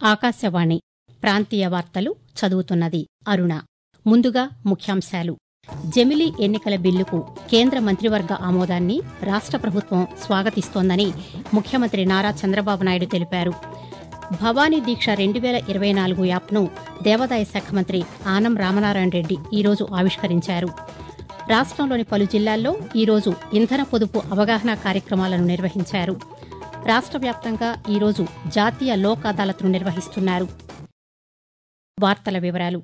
ఆకాశవాణి ప్రాంతీయ వార్తలు చదువుతున్నది అరుణ. ముందుగా ముఖ్యాంశాలు. జమిలీ ఎన్నికల బిల్లుకు కేంద్ర మంత్రివర్గ ఆమోదాన్ని రాష్ట ప్రభుత్వం స్వాగతిస్తోందని ముఖ్యమంత్రి నారా చంద్రబాబు నాయుడు తెలిపారు. భవానీ దీక్ష 2024 యాప్ను దేవాదాయ శాఖ మంత్రి ఆనం రామనారాయణ రెడ్డి ఈరోజు ఆవిష్కరించారు. రాష్టంలోని పలు జిల్లాల్లో ఈరోజు ఇంధన పొదుపు అవగాహన కార్యక్రమాలను నిర్వహించారు. రాష్ట వ్యాప్తంగా ఈరోజు జాతీయ లోక్ అదాలత్ను నిర్వహిస్తున్నారు. వార్తల వివరాలు.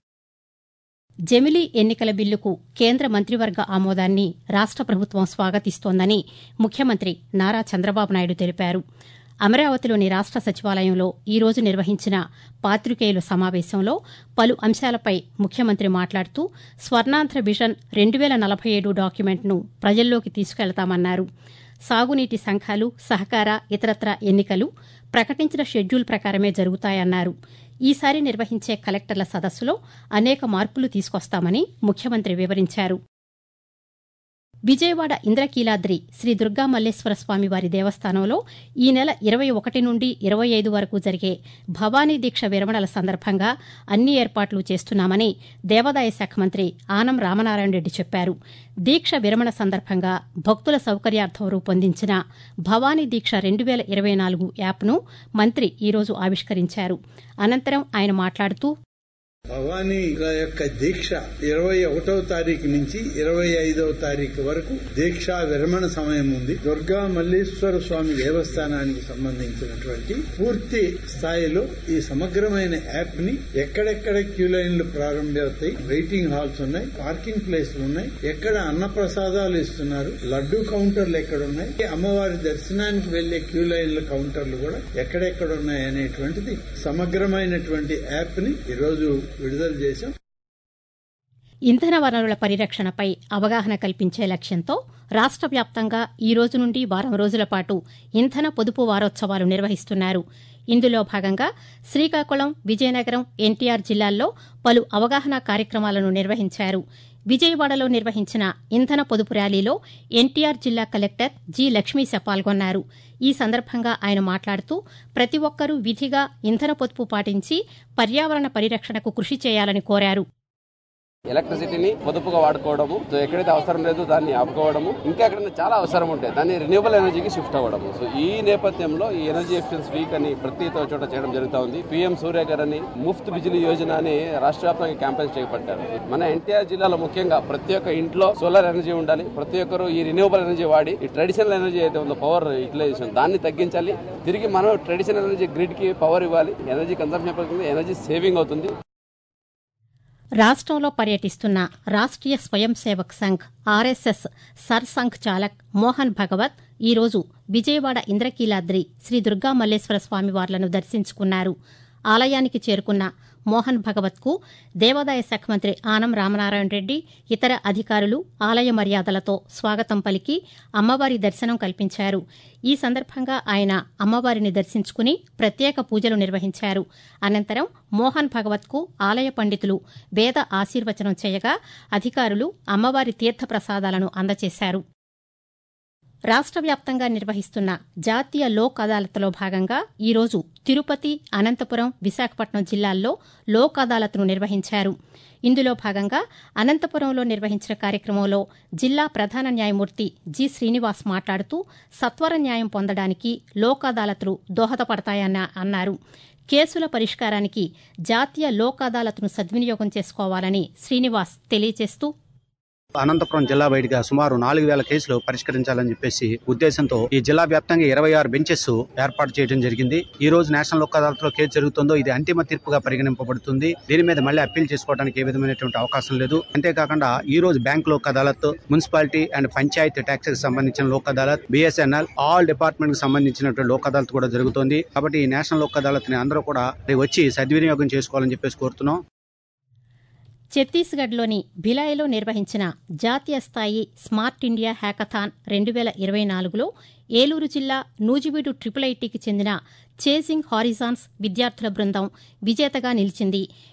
జమిలీ ఎన్నికల బిల్లుకు కేంద్ర మంత్రివర్గ ఆమోదాన్ని రాష్ట ప్రభుత్వం స్వాగతిస్తోందని ముఖ్యమంత్రి నారా చంద్రబాబు నాయుడు తెలిపారు. అమరావతిలోని రాష్ట సచివాలయంలో ఈరోజు నిర్వహించిన పాతికేయుల సమావేశంలో పలు అంశాలపై ముఖ్యమంత్రి మాట్లాడుతూ స్వర్ణాంధ్ర విజన్ 2047 డాక్యుమెంట్ను ప్రజల్లోకి తీసుకెళ్తామన్నారు. సాగునీటి సంఘాలు, సహకార, ఇతరత్రా ఎన్నికలు ప్రకటించిన షెడ్యూల్ ప్రకారమే జరుగుతాయన్నారు. ఈసారి నిర్వహించే కలెక్టర్ల సదస్సులో అనేక మార్పులు తీసుకొస్తామని ముఖ్యమంత్రి వివరించారు. విజయవాడ ఇంద్రకీలాద్రి శ్రీ దుర్గా మల్లేశ్వర స్వామివారి దేవస్థానంలో ఈ నెల 21 నుండి 25 వరకు జరిగే భవానీ దీక్ష విరమణల సందర్భంగా అన్ని ఏర్పాట్లు చేస్తున్నామని దేవాదాయ శాఖ మంత్రి ఆనం రామనారాయణ రెడ్డి చెప్పారు. దీక్ష విరమణ సందర్భంగా భక్తుల సౌకర్యార్థం రూపొందించిన భవానీ దీక్ష 2024 యాప్ను మంత్రి ఈరోజు ఆవిష్కరించారు. అనంతరం ఆయన మాట్లాడుతూ భవానీ యొక్క దీక్ష 21వ తారీఖు నుంచి 25వ తారీఖు వరకు దీక్షా విరమణ సమయం ఉంది. దుర్గా మల్లేశ్వర స్వామి దేవస్థానానికి సంబంధించినటువంటి పూర్తి స్థాయిలో ఈ సమగ్రమైన యాప్ ని ఎక్కడెక్కడ క్యూ లైన్లు ప్రారంభమవుతాయి, వెయిటింగ్ హాల్స్ ఉన్నాయి, పార్కింగ్ ప్లేస్లు ఉన్నాయి, ఎక్కడ అన్నప్రసాదాలు ఇస్తున్నారు, లడ్డూ కౌంటర్లు ఎక్కడున్నాయి, అమ్మవారి దర్శనానికి వెళ్లే క్యూ లైన్ల కౌంటర్లు కూడా ఎక్కడెక్కడ ఉన్నాయి అనేటువంటిది సమగ్రమైనటువంటి యాప్ ని ఈరోజు విడుదల చేశాం. ఇంధన వనరుల పరిరక్షణపై అవగాహన కల్పించే లక్ష్యంతో రాష్ట వ్యాప్తంగా ఈ రోజు నుండి వారం రోజుల పాటు ఇంధన పొదుపు వారోత్సవాలు నిర్వహిస్తున్నారు. ఇందులో భాగంగా శ్రీకాకుళం, విజయనగరం, ఎన్టీఆర్ జిల్లాల్లో పలు అవగాహన కార్యక్రమాలను నిర్వహించారు. విజయవాడలో నిర్వహించిన ఇంధన పొదుపు ర్యాలీలో ఎన్టీఆర్ జిల్లా కలెక్టర్ జి లక్ష్మీశ పాల్గొన్నారు. ఈ సందర్భంగా ఆయన మాట్లాడుతూ ప్రతి ఒక్కరూ విధిగా ఇంధన పొదుపు పాటించి పర్యావరణ పరిరక్షణకు కృషి చేయాలని కోరారు. ఎలక్ట్రిసిటీని పొదుపుగా వాడుకోవడము, ఎక్కడైతే అవసరం లేదు దాన్ని ఆపుకోవడము, ఇంకా ఎక్కడైనా చాలా అవసరం ఉంటే దాన్ని రెన్యూవబుల్ ఎనర్జీకి షిఫ్ట్ అవ్వడము. సో ఈ నేపథ్యంలో ఈ ఎనర్జీ ఎఫిషియన్స్ వీక్ అని ప్రతి చోట చేయడం జరుగుతూ ఉంది. పీఎం సూర్యఘర్ అని, ముఫ్త్ బిజిలీ యోజన అని రాష్ట్ర వ్యాప్తంగా క్యాంపెయిన్స్ చేపట్టారు. మన ఎన్టీఆర్ జిల్లాలో ముఖ్యంగా ప్రతి ఒక్క ఇంట్లో సోలార్ ఎనర్జీ ఉండాలి. ప్రతి ఒక్కరు ఈ రెన్యూవబుల్ ఎనర్జీ వాడి ఈ ట్రెడిషనల్ ఎనర్జీ అయితే ఉందో పవర్ యూటిలైజేషన్ దాన్ని తగ్గించాలి. తిరిగి మనం ట్రెడిషనల్ ఎనర్జీ గ్రిడ్ కి పవర్ ఇవ్వాలి. ఎనర్జీ కన్సంప్షన్ పెరుగుతుంది, ఎనర్జీ సేవింగ్ అవుతుంది. రాష్ట్రంలో పర్యటిస్తున్న రాష్ట్రీయ స్వయం సేవక్ సంఘ్ ఆర్ఎస్ఎస్ సర్సంఘ్ చాలక్ మోహన్ భగవత్ ఈరోజు విజయవాడ ఇంద్రకీలాద్రి శ్రీ దుర్గా మల్లేశ్వర స్వామివార్లను దర్శించుకున్నారు. ఆలయానికి చేరుకున్న మోహన్ భగవత్కు దేవాదాయ శాఖ మంత్రి ఆనం రామనారాయణ రెడ్డి, ఇతర అధికారులు ఆలయ మర్యాదలతో స్వాగతం పలికి అమ్మవారి దర్శనం కల్పించారు. ఈ సందర్భంగా ఆయన అమ్మవారిని దర్శించుకుని ప్రత్యేక పూజలు నిర్వహించారు. అనంతరం మోహన్ భగవత్కు ఆలయ పండితులు వేద ఆశీర్వచనం చేయగా అధికారులు అమ్మవారి తీర్థప్రసాదాలను అందజేశారు. రాష్ట వ్యాప్తంగా నిర్వహిస్తున్న జాతీయ లోక్ అదాలత్లో భాగంగా ఈరోజు తిరుపతి, అనంతపురం, విశాఖపట్నం జిల్లాల్లో లోక్ అదాలత్ను నిర్వహించారు. ఇందులో భాగంగా అనంతపురంలో నిర్వహించిన కార్యక్రమంలో జిల్లా ప్రధాన న్యాయమూర్తి జి శ్రీనివాస్ మాట్లాడుతూ సత్వర న్యాయం పొందడానికి లోక్ అదాలత్లు దోహదపడతాయని అన్నారు. కేసుల పరిష్కారానికి జాతీయ లోక్ అదాలత్ను సద్వినియోగం చేసుకోవాలని శ్రీనివాస్ తెలియజేస్తూ అనంతపురం జిల్లా బయటగా సుమారు 4000 కేసులు పరిష్కరించాలని చెప్పేసి ఉద్దేశంతో ఈ జిల్లా వ్యాప్తంగా 26 బెంచెస్ ఏర్పాటు చేయడం జరిగింది. ఈ రోజు నేషనల్ లోక్ అదాలత్ లో కేసు జరుగుతుందో ఇది అంతిమ తీర్పుగా పరిగణింపబడుతుంది. దీని మీద మళ్ళీ అప్పీల్ చేసుకోవడానికి ఏ విధమైనటువంటి అవకాశం లేదు. అంతేకాకుండా ఈ రోజు bank Lok Adalat, municipality and panchayat tax కి సంబంధించిన Lok Adalat, BSNL all department కి సంబంధించినటువంటి లోక్ అదాలత్ కూడా జరుగుతోంది. కాబట్టి ఈ నేషనల్ లోక్ అదాలత్ ని అందరూ కూడా వచ్చి సద్వినియోగం చేసుకోవాలని చెప్పేసి కోరుతున్నాం. ఛత్తీస్గఢ్లోని భిలాయ్లో నిర్వహించిన జాతీయ స్థాయి స్మార్ట్ ఇండియా హ్యాకథాన్ 2024లో ఏలూరు జిల్లా నూజివీడు IIITకి చెందిన చేజింగ్ హారిజాన్స్ విద్యార్థుల బృందం విజేతగా నిలిచింది.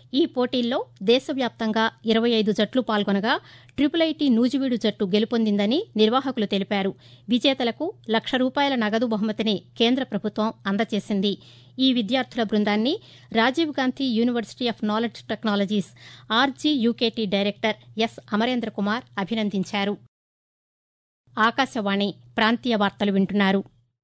ఈ పోటీల్లో దేశవ్యాప్తంగా 25 జట్లు పాల్గొనగా IIIT నూజివీడు జట్టు గెలుపొందిందని నిర్వాహకులు తెలిపారు. విజేతలకు ₹1,00,000 నగదు బహుమతిని కేంద్ర ప్రభుత్వం అందజేసింది. ఈ విద్యార్థుల బృందాన్ని Rajiv Gandhi university of knowledge technologies RGUKT director S Amarendra Kumar అభినందించారు. ఆకాశవాణి ప్రాంతీయ వార్తలు వింటున్నారు.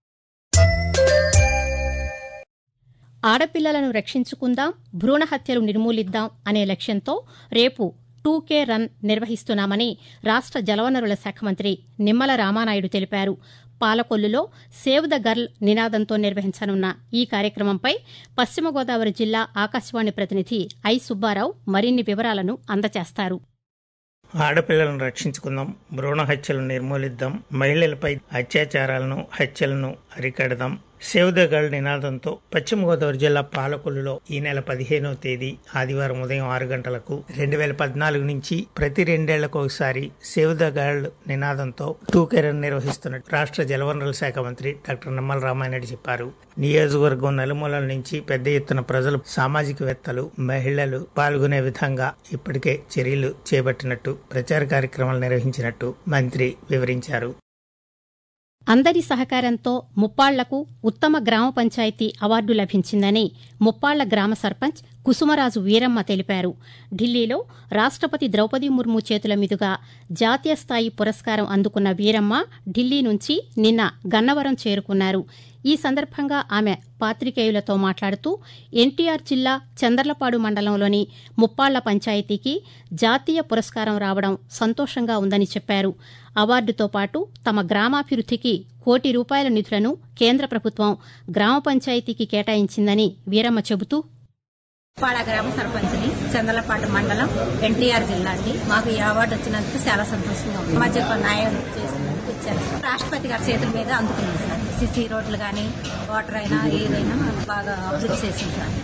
ఆడపిల్లలను రక్షించుకుందాం, భ్రూణ హత్యలు నిర్మూలిద్దాం అనే లక్ష్యంతో రేపు 2K రన్ నిర్వహిస్తున్నామని రాష్ట జలవనరుల శాఖ మంత్రి నిమ్మల రామానాయుడు తెలిపారు. పాలకొల్లులో సేవ్ ద గర్ల్ నినాదంతో నిర్వహించనున్న ఈ కార్యక్రమంపై పశ్చిమ గోదావరి జిల్లా ఆకాశవాణి ప్రతినిధి ఐ సుబ్బారావు మరిన్ని వివరాలను అందజేస్తారు. ఆడపిల్లలను రక్షించుకుందాం, భ్రూణ హత్యలను నిర్మూలిద్దాం, మహిళలపై అత్యాచారాలను హత్యలను అరికడదాం, సేవ్ ద గర్ల్ నినాదంతో పశ్చిమ గోదావరి జిల్లా పాలకొల్లులో ఈ నెల 15వ తేదీ ఆదివారం ఉదయం 6 గంటలకు 2014 నుంచి ప్రతి 2 ఏళ్లకు ఒకసారి సేవ్ ద గర్ల్ నినాదంతో 2K రన్ నిర్వహిస్తున్నట్టు రాష్ట్ర జలవనరుల శాఖ మంత్రి డాక్టర్ నిమ్మల రామానాయుడు చెప్పారు. నియోజకవర్గం నలుమూలల నుంచి పెద్ద ఎత్తున ప్రజలు, సామాజికవేత్తలు, మహిళలు పాల్గొనే విధంగా ఇప్పటికే చర్యలు చేపట్టినట్టు ప్రచార కార్యక్రమాలు నిర్వహించినట్టు మంత్రి వివరించారు. అందరి సహకారంతో ముప్పాళ్లకు ఉత్తమ గ్రామ పంచాయతీ అవార్డు లభించిందని ముప్పాళ్ల గ్రామ సర్పంచ్ కుసుమరాజు వీరమ్మ తెలిపారు. ఢిల్లీలో రాష్టపతి ద్రౌపది ముర్ము చేతుల మీదుగా జాతీయ స్థాయి పురస్కారం అందుకున్న వీరమ్మ ఢిల్లీ నుంచి నిన్న గన్నవరం చేరుకున్నారు. ఈ సందర్భంగా ఆమె పాతికేయులతో మాట్లాడుతూ ఎన్టీఆర్ జిల్లా చందర్లపాడు మండలంలోని ముప్పాళ్ల పంచాయతీకి జాతీయ పురస్కారం రావడం సంతోషంగా ఉందని చెప్పారు. అవార్డుతో పాటు తమ గ్రామాభివృద్దికి ₹1 కోటి నిధులను కేంద్ర ప్రభుత్వం గ్రామ పంచాయతీకి కేటాయించిందని వీరమ్మ చెబుతూ, ముప్పాళ్ల గ్రామ సర్పంచ్ని, చందర్లపాడు మండలం, ఎన్టీఆర్ జిల్లా అండి. మాకు ఈ అవార్డు వచ్చినందుకు చాలా సంతోషంగా ఉంది. మధ్య న్యాయం చేసినందుకు ఇచ్చారు సార్. రాష్ట్రపతి గారి చేతుల మీద అందుకున్నాం సార్. సిసి రోడ్లు కానీ, వాటర్ అయినా ఏదైనా బాగా అభివృద్ధి చేసింది సార్.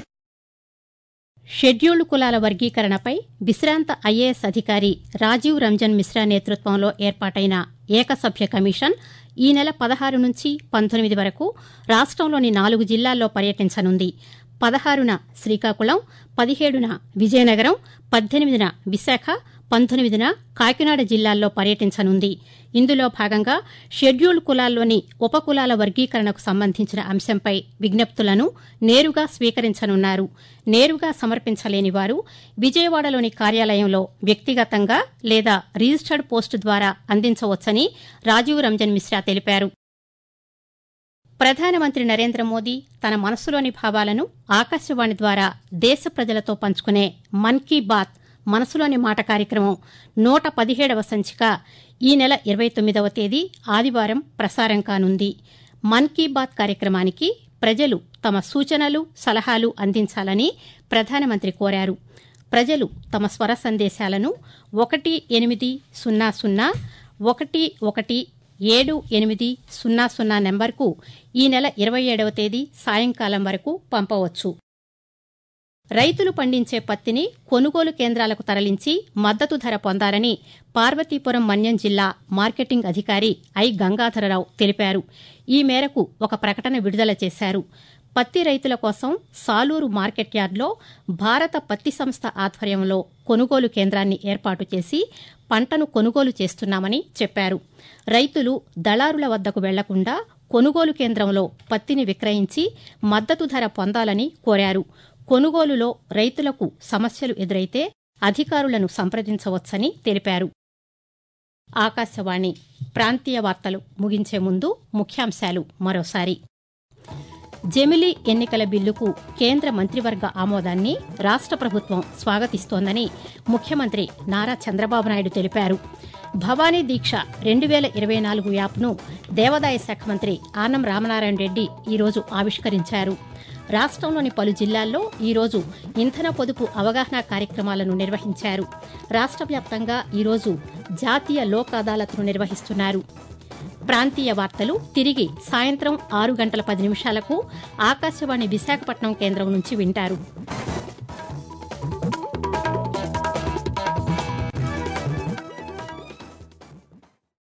షెడ్యూల్డ్ కులాల వర్గీకరణపై విశ్రాంత ఐఏఎస్ అధికారి రాజీవ్ రంజన్ మిశ్రా నేతృత్వంలో ఏర్పాటైన ఏకసభ్య కమిషన్ ఈ నెల 16 నుంచి 19 వరకు రాష్టంలోని 4 జిల్లాల్లో పర్యటించనుంది. 16న శ్రీకాకుళం, 17న విజయనగరం, 18న విశాఖ, 19న కాకినాడ జిల్లాల్లో పర్యటించనుంది. ఇందులో భాగంగా షెడ్యూల్డ్ కులాల్లోని ఉపకులాల వర్గీకరణకు సంబంధించిన అంశంపై విజ్ఞప్తులను నేరుగా స్వీకరించనున్నారు. నేరుగా సమర్పించలేని వారు విజయవాడలోని కార్యాలయంలో వ్యక్తిగతంగా లేదా రిజిస్టర్డ్ పోస్టు ద్వారా అందించవచ్చని రాజీవ్ రంజన్ మిశ్రా తెలిపారు. ప్రధానమంత్రి నరేంద్ర మోదీ తన మనసులోని భావాలను ఆకాశవాణి ద్వారా దేశ ప్రజలతో పంచుకునే మన్ కీ బాత్ మనసులోని మాట కార్యక్రమం 117వ సంచిక ఈ నెల 29వ తేదీ ఆదివారం ప్రసారం కానుంది. మన్ కీ బాత్ కార్యక్రమానికి ప్రజలు తమ సూచనలు, సలహాలు అందించాలని ప్రధానమంత్రి కోరారు. ప్రజలు తమ స్వర సందేశాలను 18001178000 నెంబర్కు ఈ నెల 27వ తేదీ సాయంకాలం వరకు పంపవచ్చు. రైతులు పండించే పత్తిని కొనుగోలు కేంద్రాలకు తరలించి మద్దతు ధర పొందాలని పార్వతీపురం మన్యం జిల్లా మార్కెటింగ్ అధికారి ఐ గంగాధరరావు తెలిపారు. ఈ మేరకు ఒక ప్రకటన విడుదల చేశారు. పత్తి రైతుల కోసం సాలూరు మార్కెట్ యార్డులో భారత పత్తి సంస్థ ఆధ్వర్యంలో కొనుగోలు కేంద్రాన్ని ఏర్పాటు చేసి పంటను కొనుగోలు చేస్తున్నామని చెప్పారు. రైతులు దళారుల వద్దకు వెళ్లకుండా కొనుగోలు కేంద్రంలో పత్తిని విక్రయించి మద్దతు ధర పొందాలని కోరారు. కొనుగోలులో రైతులకు సమస్యలు ఎదురైతే అధికారులను సంప్రదించవచ్చని తెలిపారు. ఆకాశవాణి ప్రాంతీయ వార్తలు ముగించే ముందు ముఖ్యాంశాలు మరోసారి. జమిలీ ఎన్నికల బిల్లుకు కేంద్ర మంత్రివర్గ ఆమోదాన్ని రాష్ట ప్రభుత్వం స్వాగతిస్తోందని ముఖ్యమంత్రి నారా చంద్రబాబు నాయుడు తెలిపారు. భవానీ దీక్ష 2024 యాప్ను దేవాదాయ శాఖ మంత్రి ఆనం రామనారాయణ రెడ్డి ఈరోజు ఆవిష్కరించారు. రాష్టంలోని పలు జిల్లాల్లో ఈరోజు ఇంధన పొదుపు అవగాహన కార్యక్రమాలను నిర్వహించారు. రాష్ట్ర వ్యాప్తంగా ఈరోజు జాతీయ లోక్ అదాలత్ను నిర్వహిస్తున్నారు. ప్రాంతీయ వార్తలు తిరిగి సాయంత్రం 6 గంటల 10 నిమిషాలకు ఆకాశవాణి విశాఖపట్నం కేంద్రం నుంచి వింటారు.